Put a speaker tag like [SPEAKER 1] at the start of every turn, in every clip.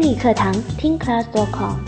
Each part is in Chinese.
[SPEAKER 1] 英语课堂听 class.com。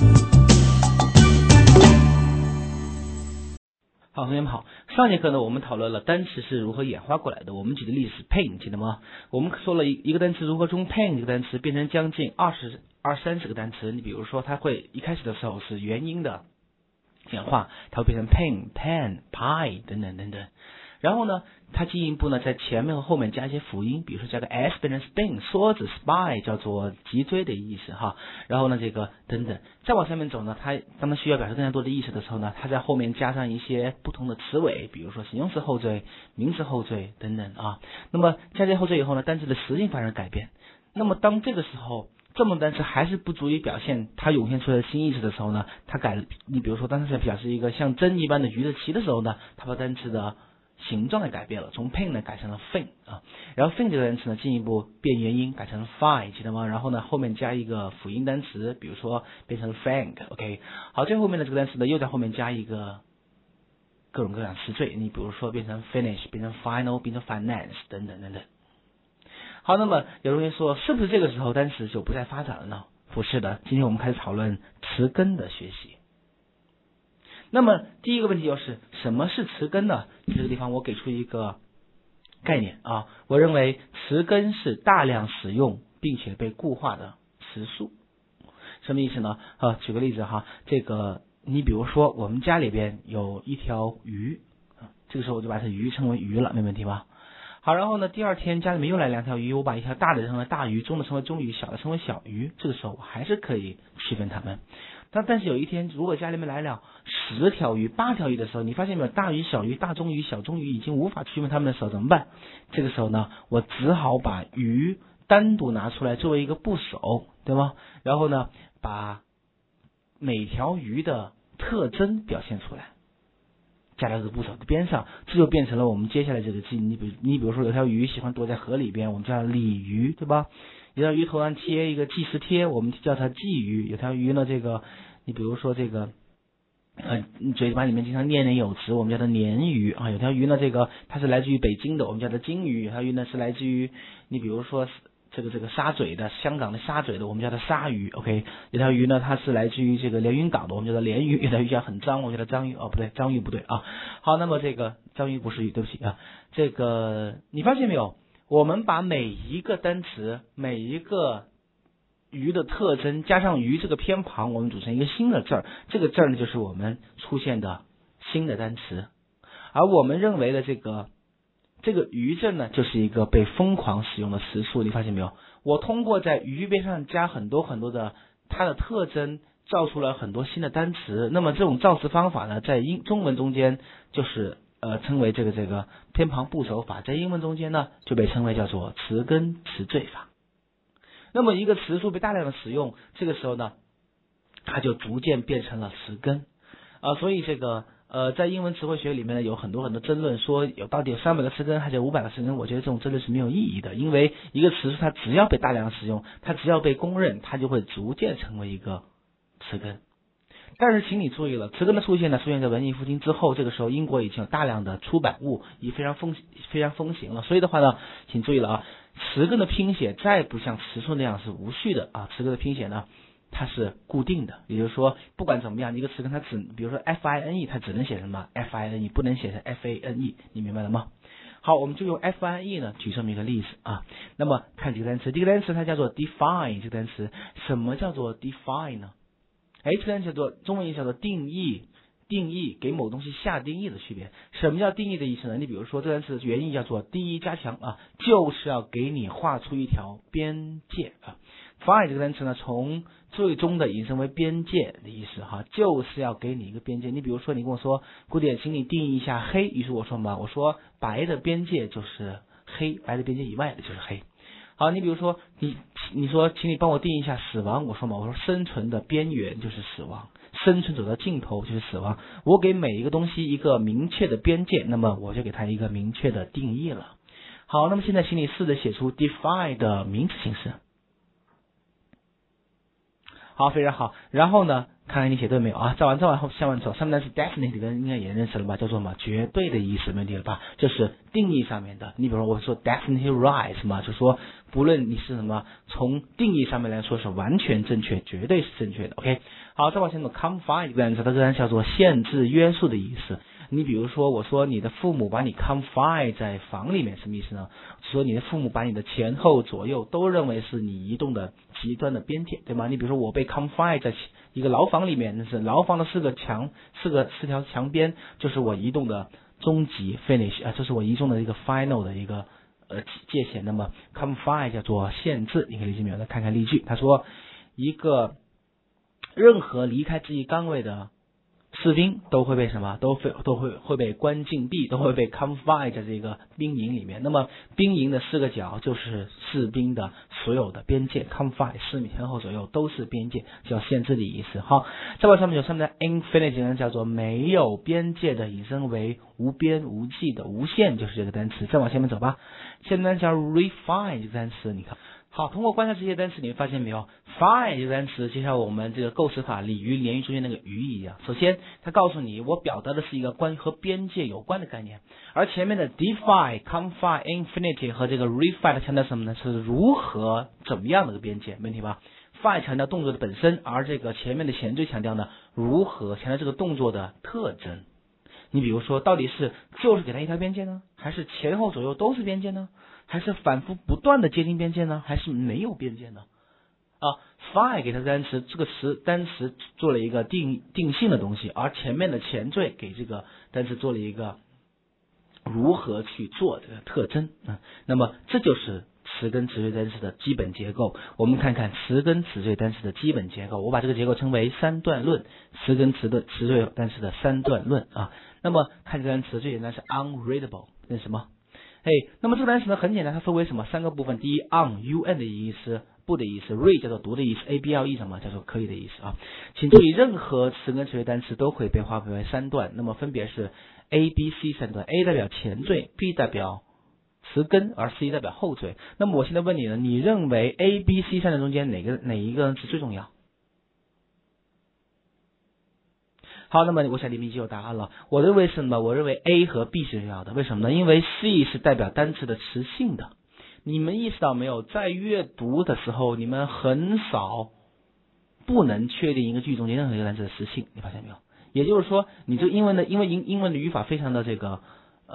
[SPEAKER 2] 好，同学们好。上节课呢，我们讨论了单词是如何演化过来的。我们举的例子是 pain， 记得吗？我们说了一个单词如何从 pain 这个单词变成将近20-30个单词。你比如说，它会一开始的时候是元音的演化，它会变成 pain、pen、pie 等等等等。然后呢，它进一步呢，在前面和后面加一些辅音，比如说加个 s 变成 spin， 梭子 spy 叫做脊椎的意思哈。然后呢，这个等等，再往下面走呢，当它需要表示更加多的意思的时候呢，它在后面加上一些不同的词尾，比如说形容词后缀、名词后缀等等啊。那么加这些后缀以后呢，单词的实性发生改变。那么当这个时候这么单词还是不足以表现它涌现出来的新意思的时候呢，你比如说当时表示一个像针一般的鱼的鳍的时候呢，它把单词的形状给改变了，从 pain 呢改成了 fin 啊，然后 fin 这个单词呢进一步变元音改成了 fine， 记得吗？然后呢后面加一个辅音单词，比如说变成了 frank，OK， 好，最后面的这个单词呢又在后面加一个各种各样词缀，你比如说变成 finish， 变成 final， 变成 finance 等等等等。好，那么有同学说，是不是这个时候单词就不再发展了呢？不是的，今天我们开始讨论词根的学习。那么第一个问题就是什么是词根呢？这个地方我给出一个概念啊，我认为词根是大量使用并且被固化的词素。什么意思呢？举个例子哈，这个你比如说我们家里边有一条鱼，这个时候我就把它鱼称为鱼了，没问题吧？好，然后呢，第二天家里面又来2条鱼，我把一条大的称为大鱼，中的称为中鱼，小的称为小鱼，这个时候我还是可以区分它们。但是有一天，如果家里面来了10条鱼、8条鱼的时候，你发现没有，大鱼、小鱼、大中鱼、小中鱼已经无法区分它们的时候怎么办？这个时候呢，我只好把鱼单独拿出来作为一个部首，对吗？然后呢，把每条鱼的特征表现出来，加到这个部首的边上，这就变成了我们接下来这个记。你比如说有条鱼喜欢躲在河里边，我们叫它鲤鱼，对吧？有条鱼头上贴一个计时贴，我们叫它鲫鱼。有条鱼呢，这个你比如说这个嘴巴里面经常念念有词，我们叫它鲶鱼啊。有条鱼呢，这个它是来自于北京的，我们叫它金鱼。有条鱼呢是来自于你比如说这个沙嘴的，香港的沙嘴的，我们叫它鲨鱼。OK， 有条鱼呢，它是来自于这个连云港的，我们叫它鲢鱼。有条鱼叫很脏，我们叫它章鱼。哦，不对，章鱼不对啊。好，那么这个章鱼不是鱼，对不起啊。这个你发现没有？我们把每一个单词、每一个鱼的特征加上鱼这个偏旁，我们组成一个新的字儿。这个字儿呢，就是我们出现的新的单词。而我们认为的这个鱼字呢，就是一个被疯狂使用的词素。你发现没有？我通过在鱼边上加很多很多的它的特征，造出了很多新的单词。那么这种造词方法呢，在中文中间就是称为这个偏旁部首法，在英文中间呢就被称为叫做词根词缀法。那么一个词素被大量的使用，这个时候呢，它就逐渐变成了词根所以这个在英文词汇学里面呢，有很多很多争论，说到底有300个词根还是500个词根？我觉得这种争论是没有意义的，因为一个词素它只要被大量使用，它只要被公认，它就会逐渐成为一个词根。但是请你注意了，词根的出现呢，出现在文艺复兴之后，这个时候英国已经有大量的出版物，已非常风行了。所以的话呢，请注意了词根的拼写再不像词素那样是无序的词根的拼写呢，它是固定的，也就是说，不管怎么样，一个词根它比如说 fine， 它只能写什么 fine， 不能写成 fane， 你明白了吗？好，我们就用 fine 呢举这么一个例子那么看几个单词，第一个单词它叫做 define， 这个单词什么叫做 define 呢？这个单词叫做中文也叫做定义，给某东西下定义的区别。什么叫定义的意思呢？你比如说这个单词原意叫做第一加强就是要给你画出一条边界Fine 这个单词呢，从最终的引申为边界的意思就是要给你一个边界。你比如说你跟我说古典，请你定义一下黑，于是我说我说白的边界就是黑，白的边界以外的就是黑。好，你比如说你说请你帮我定义一下死亡，我说生存的边缘就是死亡，生存走到尽头就是死亡。我给每一个东西一个明确的边界，那么我就给它一个明确的定义了。好，那么现在请你试着写出 define 的名词形式。 好，非常好。然后呢，看看你写对没有啊？再往后下面走，上面是 definitely 的，应该也认识了吧？叫做什么？绝对的意思，没问题了吧？这是定义上面的。你比如说我说 definitely right 嘛，就说不论你是什么，从定义上面来说是完全正确，绝对是正确的。OK， 好，再往前走 confine 这个单词，它这个单词叫做限制、约束的意思。你比如说，我说你的父母把你 confine 在房里面，什么意思呢？说你的父母把你的前后左右都认为是你移动的极端的边界，对吗？你比如说我被 confine 在一个牢房里面，那是牢房的四条墙边，就是我移动的终极 finish 啊，这是我移动的一个 final 的一个界限。那么 confine 叫做限制，你可以理解没有？来看看例句，他说一个任何离开自己岗位的士兵都会被什么？都会被关禁闭，都会被 confine 在这个兵营里面。那么兵营的四个角就是士兵的所有的边界 ，confine 4米前后左右都是边界，叫限制的意思。好，再往上面有上面的 infinite 呢，叫做没有边界的，引申为无边无际的，无限就是这个单词。再往前面走吧，下面叫 refine 这个单词，你看。好，通过观察这些单词，你会发现没有 ，fine 这个单词就像我们这个构词法鲤鱼鲢鱼中间那个鱼一样。首先，它告诉你我表达的是一个关于和边界有关的概念，而前面的 define、confine、infinity 和这个 refine 强调什么呢？是如何怎么样的一个边界，没问题吧 ？fine 强调动作的本身，而这个前面的前缀强调呢如何，强调这个动作的特征。你比如说，到底是就是给它一条边界呢，还是前后左右都是边界呢？还是反复不断的接近边界呢？还是没有边界呢？fine 给它这个单词做了一个定性的东西，而前面的前缀给这个单词做了一个如何去做这个特征。那么这就是词根词缀单词的基本结构。我们看看词根词缀单词的基本结构，我把这个结构称为三段论，词根词缀单词的三段论啊。那么看这个单词最简单是 unreadable， 那什么？那么这个单词呢很简单，它分为什么三个部分？第一 un 的意思，不的意思 ，read 叫做读的意思 ，able 什么叫做可以的意思啊？请注意，任何词根词缀单词都可以被划分为三段，那么分别是 A、B、C 三段 ，A 代表前缀 ，B 代表词根，而 C 代表后缀。那么我现在问你呢，你认为 A、B、C 三段中间哪一个是最重要？好，那么我想你们已经有答案了。我认为是什么？我认为 A 和 B 是重要的。为什么呢？因为 C 是代表单词的词性的。你们意识到没有？在阅读的时候，你们很少不能确定一个句中间任何一个单词的词性，你发现没有？也就是说，你这英文的语法非常的这个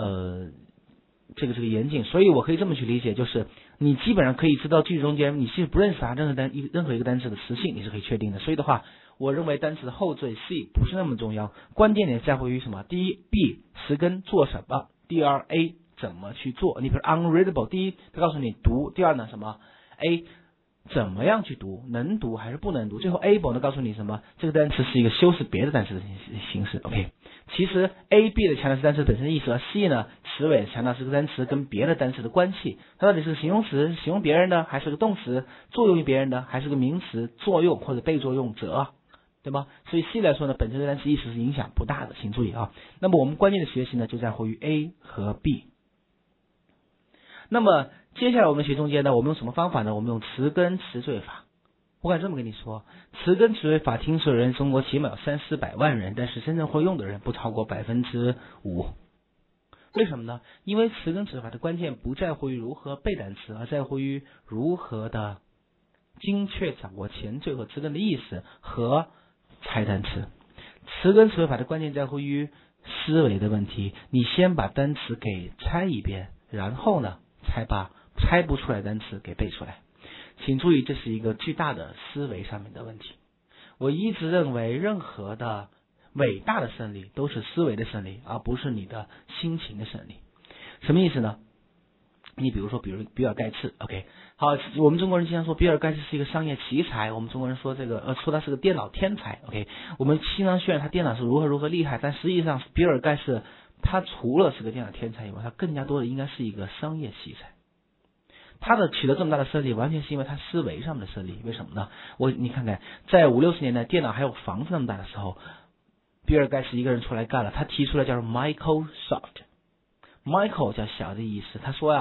[SPEAKER 2] 严谨，所以我可以这么去理解，就是你基本上可以知道句子中间你是不认识它任何一个单词的词性，你是可以确定的。所以的话，我认为单词的后缀 C 不是那么重要，关键点在乎于什么？第一 B 词根做什么，第二 A 怎么去做。你比如 unreadable， 第一它告诉你读，第二呢什么 A 怎么样去读，能读还是不能读，最后 able 呢告诉你什么？这个单词是一个修饰别的单词的形式。OK， 其实 A、B 的强调是单词本身的意思，而 C 呢词尾强调是个单词跟别的单词的关系，它到底是个形容词形容别人的，还是个动词作用于别人的，还是个名词作用或者被作用者，对吗？所以 C 来说呢，本身的单词意思是影响不大的，请注意啊。那么我们关键的学习呢，就在乎于 A 和 B。那么接下来我们学中间呢，我们用什么方法呢？我们用词根词缀法。我敢这么跟你说，词根词缀法听说的人中国起码有300-400万人，但是真正会用的人不超过5%。为什么呢？因为词根词缀法的关键不在乎于如何背单词，而在乎于如何的精确掌握前缀和词根的意思和猜单词。词根词缀法的关键在乎于思维的问题，你先把单词给猜一遍，然后呢才把猜不出来单词给背出来。请注意，这是一个巨大的思维上面的问题。我一直认为任何的伟大的胜利都是思维的胜利，而不是你的心情的胜利。什么意思呢？你比如说比尔盖茨 OK， 好，我们中国人经常说比尔盖茨是一个商业奇才，我们中国人说说他是个电脑天才 OK， 我们经常渲染他电脑是如何厉害，但实际上比尔盖茨他除了是个电脑天才以外，他更加多的应该是一个商业奇才。他的取得这么大的胜利，完全是因为他思维上的胜利。为什么呢？你看看，在50-60年代电脑还有房子那么大的时候，比尔盖茨一个人出来干了，他提出来叫做 Microsoft。Michael 叫小的意思，他说呀，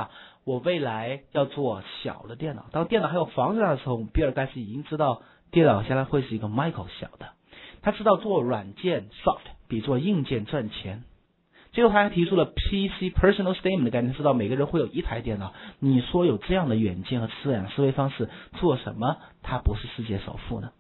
[SPEAKER 2] 我未来要做小的电脑。当电脑还有房子的时候，比尔盖茨已经知道电脑将来会是一个 micro 小的，他知道做软件 soft 比做硬件赚钱。最后他还提出了 PC personal statement 的概念，知道每个人会有一台电脑。你说有这样的远见和思维方式，做什么他不是世界首富呢？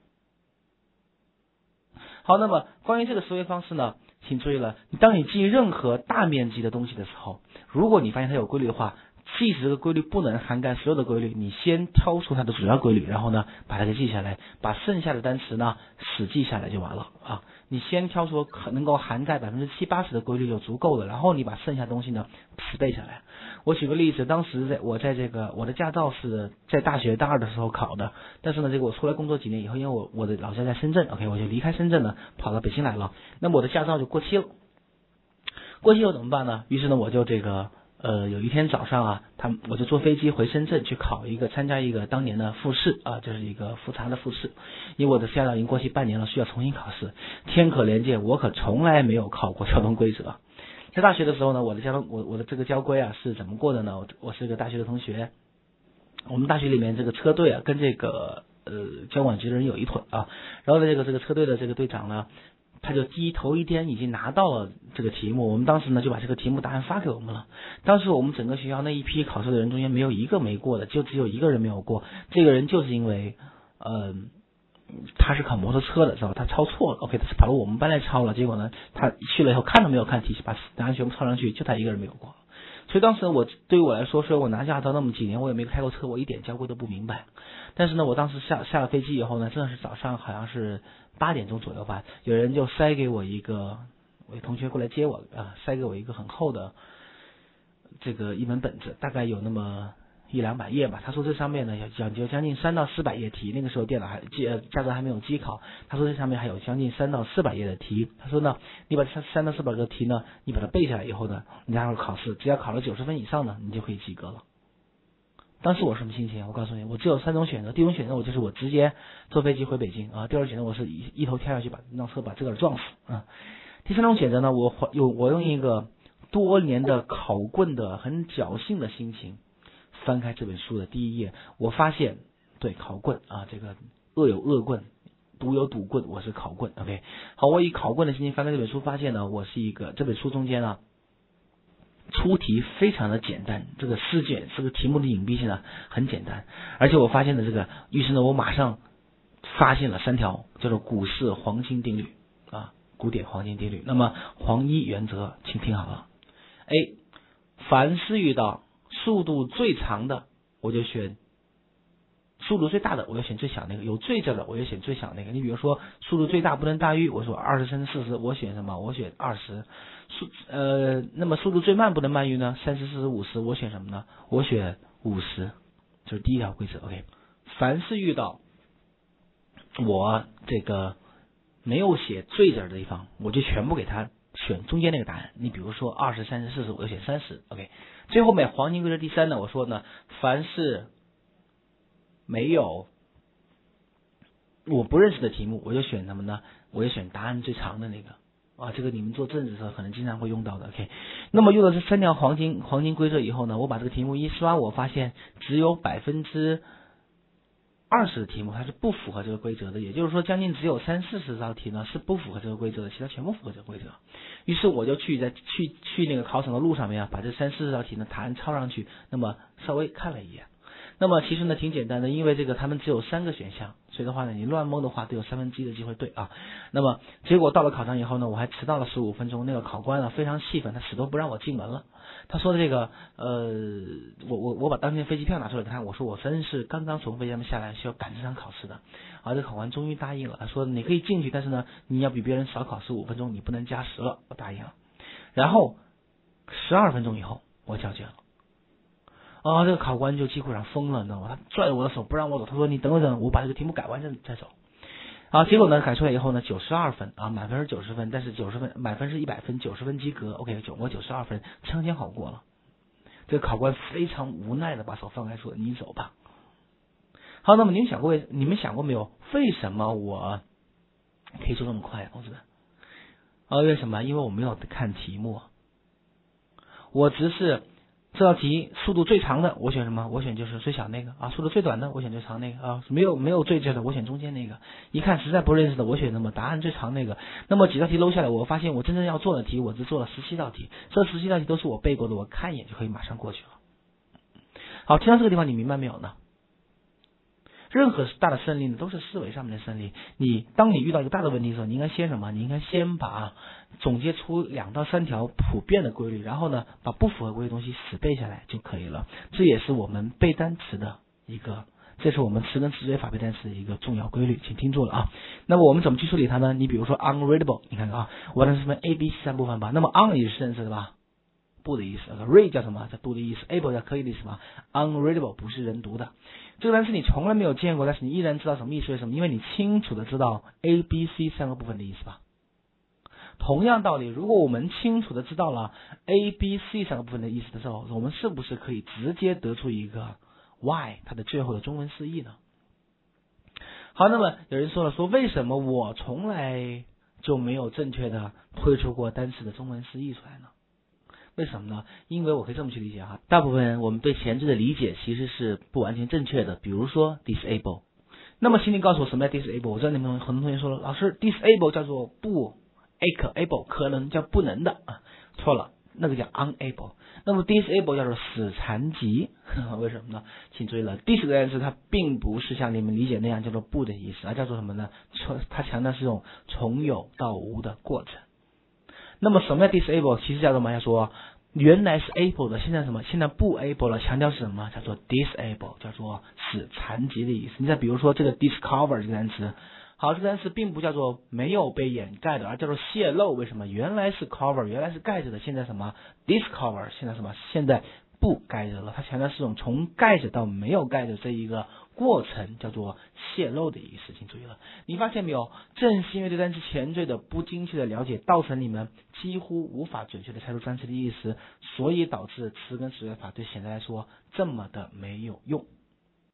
[SPEAKER 2] 好，那么关于这个思维方式呢，请注意了，当你记任何大面积的东西的时候，如果你发现它有规律的话，即使这个规律不能涵盖所有的规律，你先挑出它的主要规律，然后呢把它给记下来，把剩下的单词呢死记下来就完了啊。你先挑出能够涵盖70%-80%的规律就足够了，然后你把剩下东西呢死背下来。我举个例子，当时我的驾照是在大学大2的时候考的，但是呢这个我出来工作几年以后，因为我的老家在深圳 ，OK， 我就离开深圳呢跑到北京来了，那么我的驾照就过期了。过期后怎么办呢？于是呢我就有一天早上啊，我就坐飞机回深圳去参加一个当年的复试啊，就是一个复查的复试，因为我的驾照已经过期半年了，需要重新考试。天可怜见，我可从来没有考过交通规则。在大学的时候呢，我的这个交规啊是怎么过的呢？我是一个大学的同学，我们大学里面这个车队啊跟这个交管局的人有一腿啊，然后呢这个车队的这个队长呢，他就头一天已经拿到了这个题目，我们当时呢就把这个题目答案发给我们了。当时我们整个学校那一批考试的人中间没有一个没过的，就只有一个人没有过。这个人就是因为他是考摩托车的，知道吧？他抄错了 ，OK， 他是跑到我们班来抄了。结果呢，他去了以后看都没有看题，把答案全部抄上去，就他一个人没有过。所以当时对于我来说，虽然我拿驾照那么几年，我也没开过车，我一点交规都不明白。但是呢，我当时下了飞机以后呢，真的是早上好像是8点钟左右吧，有人就塞给我一个同学过来接我啊，塞给我一个很厚的一本本子，大概有那么100-200页吧。他说这上面呢讲究将近300到400页题，那个时候电脑驾照还没有机考。他说这上面还有将近300到400页的题。他说呢，你把这300到400个题呢，你把它背下来以后呢，你然后考试，只要考了90分以上呢，你就可以及格了。当时我什么心情？我告诉你，我只有3种选择。第一种选择我就是我直接坐飞机回北京啊。第二种选择我是一头跳下去让车把这个人撞死啊。第三种选择呢，我用一个多年的考棍的很侥幸的心情翻开这本书的第一页，我发现对考棍啊，这个恶有恶棍，赌有赌棍，我是考棍 ，OK。好，我以考棍的心情翻开这本书，发现呢，这本书中间呢出题非常的简单，这个试卷这个题目的隐蔽性呢很简单，而且我发现的于是呢我马上发现了3条叫做股市黄金定律啊，古典黄金定律。那么黄一原则，请听好了。A， 凡是遇到速度最长的，我就选速度最大的，我就选最小那个；有最字的，我就选最小那个。你比如说，速度最大不能大于，我说23、40，我选什么？我选20。那么速度最慢不能慢于呢？30、40、50，我选什么呢？我选50。这是第一条规则 ，OK。凡是遇到我没有写最字的地方，我就全部给他选中间那个答案。你比如说20、30、40，我就选30 ，OK。最后面黄金规则第3呢，我说呢，凡是没有我不认识的题目，我就选什么呢？我就选答案最长的那个啊。这个你们做政治的时候可能经常会用到的 ，OK。那么用了这3条黄金规则以后呢，我把这个题目一刷，我发现只有20%的题目它是不符合这个规则的，也就是说将近只有30-40道题呢是不符合这个规则的，其他全部符合这个规则。于是我就去那个考场的路上面啊，把这30-40道题呢答案抄上去，那么稍微看了一眼。那么其实呢挺简单的，因为他们只有3个选项，所以的话呢你乱蒙的话都有1/3的机会对啊。那么结果到了考场以后呢，我还迟到了15分钟，那个考官呢非常气愤，他死都不让我进门了。他说的我把当天飞机票拿出来看，我说我真是刚刚从飞机上面下来，需要赶这场考试的。这个考官终于答应了，他说你可以进去，但是呢你要比别人少考15分钟，你不能加时了。我答应了。然后12分钟以后我交卷了。这个考官就几乎上疯了，你知道吗？他拽着我的手不让我走，他说你等我等，我把这个题目改完再走。结果呢改出来以后呢92分啊，满分是90分，但是满分是100分，90分及格 ，OK， 我92分，相当好过了。这个考官非常无奈的把手放开说你走吧。好，那么你们想过没有，为什么我可以做这么快，同志们？为什么？因为我没有看题目，我只是这道题速度最长的我选什么？我选就是最小那个啊，速度最短的我选最长那个啊，没有最最的我选中间那个。一看实在不认识的我选什么？答案最长那个。那么几道题搂下来，我发现我真正要做的题，我只做了17道题，这17道题都是我背过的，我看一眼就可以马上过去了。好，听到这个地方你明白没有呢？任何大的胜利呢，都是思维上面的胜利。当你遇到一个大的问题的时候，你应该先什么？你应该先把总结出2到3条普遍的规律，然后呢，把不符合规律的东西死背下来就可以了。这也是我们背单词的这是我们词根词缀法背单词的一个重要规律，请听住了啊。那么我们怎么去处理它呢？你比如说 unreadable， 你看啊，我这是分 A、B、C 3部分吧。那么 un 也是认识的吧？不的意思 ，read 叫什么？叫读的意思 ，able 叫可以的意思嘛 ，unreadable 不是人读的。这个单词你从来没有见过，但是你依然知道什么意思？为什么？因为你清楚的知道 A、B、C 3个部分的意思吧。同样道理，如果我们清楚的知道了 A、B、C 3个部分的意思的时候，我们是不是可以直接得出一个 why 它的最后的中文释义呢？好，那么有人说了，说为什么我从来就没有正确的推出过单词的中文释义出来呢？为什么呢？因为我可以这么去理解哈，大部分人我们对前置的理解其实是不完全正确的。比如说 disable， 那么请你告诉我什么叫 disable？ 我知道你们很多同学说了，老师 disable 叫做不 able 可能叫不能的啊，错了，那个叫 unable。那么 disable 叫做死残疾，为什么呢？请注意了 dis 这个单词它并不是像你们理解那样叫做不的意思，而叫做什么呢？它强调是这种从有到无的过程。那么什么叫 disable？ 其实叫做什么？叫说原来是 able 的，现在什么？现在不 able 了，强调是什么？叫做 disable， 叫做使残疾的意思。你再比如说这个 discover 这个单词，好，这个单词并不叫做没有被掩盖的，而叫做泄露。为什么？原来是 cover， 原来是盖着的，现在什么 discover， 现在什么？现在不盖着了。它强调是种从盖着到没有盖着这一个过程，叫做泄露的意思，请注意了。你发现没有？正是因为对单词前缀的不精确的了解，造成你们几乎无法准确的猜出单词的意思，所以导致词根词缀法对现在来说这么的没有用。